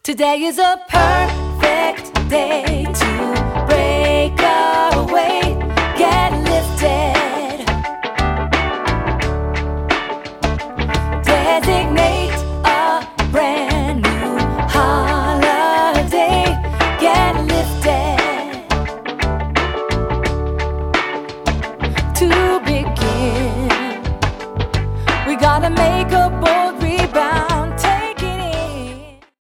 Today is a perfect day to break away, get lifted. Designate a brand new holiday, get lifted. To begin, we gotta make a bold